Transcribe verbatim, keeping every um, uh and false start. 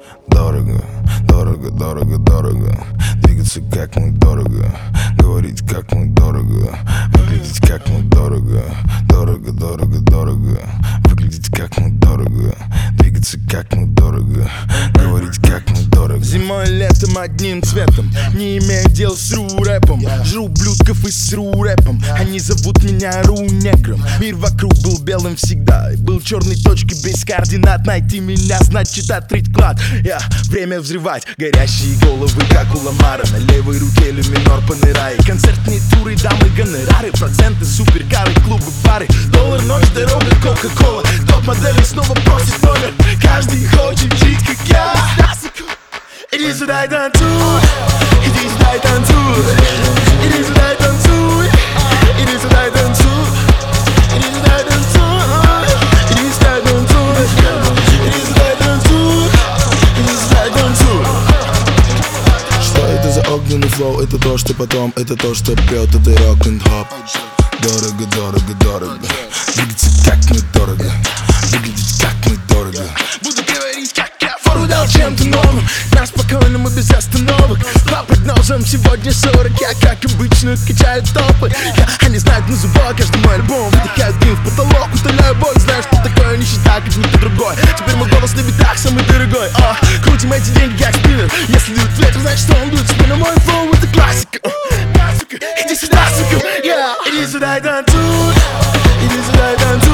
Дорого, дорого, дорого, дорого. Двигаться как мы дорого. Говорить как мы дорого. Выглядеть как мы дорого. Дорого, дорого, дорого. Выглядеть как мы дорого. Двигаться как мы дорого. Говорить как мы дорого. Зимой, летом одним цветом. Не имею дел с ру-рэпом. Жру блюдков и с ру-рэпом. Они зовут меня ру-негром. Мир вокруг был белым всегда. И был черной точкой без координат. Найти меня значит открыть клад. Я время взрывать. Горящие головы как у Ламара. На левой руке люминор панерай. Концертные туры, дамы, гонорары. Проценты, суперкары, клубы, бары. Доллар, ночь, дорога, кока-кола. Топ-модели снова просит номер. Каждый хочет жить как я. Иди сюда и танцуй. Иди сюда и танцуй. Иди сюда и танцуй. Иди сюда и танцуй. Иди сюда и танцуй. Иди сюда и танцуй. Иди сюда и танцуй. Иди сюда и танцуй. Что это за огненный флоу? Это то, что потом, это то, что пьет, это рок-н-хоп. Дорого, дорого, дорого. Двигаться как мы дорого. Выглядеть как мы дорого. Буду говорить, как я фору дал чем-то новым. На спокойном и без остановок. По прогнозам сегодня сорок. Я, как обычно, качаю топы. Я, они знают на зубах каждый мой альбом. Выдыхаю дым в потолок, утоляю боль. Знаю, что такое нищета, как никто другой. Теперь мой голос на битах самый дорогой. О, крутим эти деньги, как спиннер. Если дует ветер, значит, что он дует в спину. Мой флоу — это классика. Иди сюда, сука, yeah. Иди сюда и танцуй. Иди сюда и танцуй.